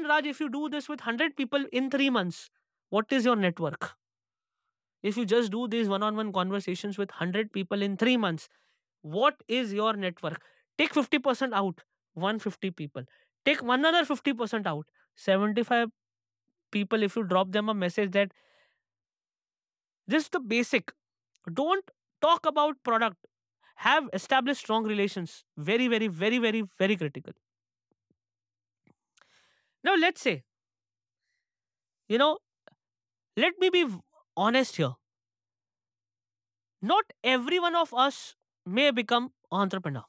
Raj, if you do this with 100 people in 3 months, what is your network? If you just do these one on one conversations with 100 people in 3 months, what is your network? Take 50% out, 150 people. Take one other 50% out, 75 people. If you drop them a message that this is the basic, don't talk about product, have established strong relations. Very, very, very, very, very critical. Now, let's say, you know, let me be honest here. Not every one of us may become entrepreneur.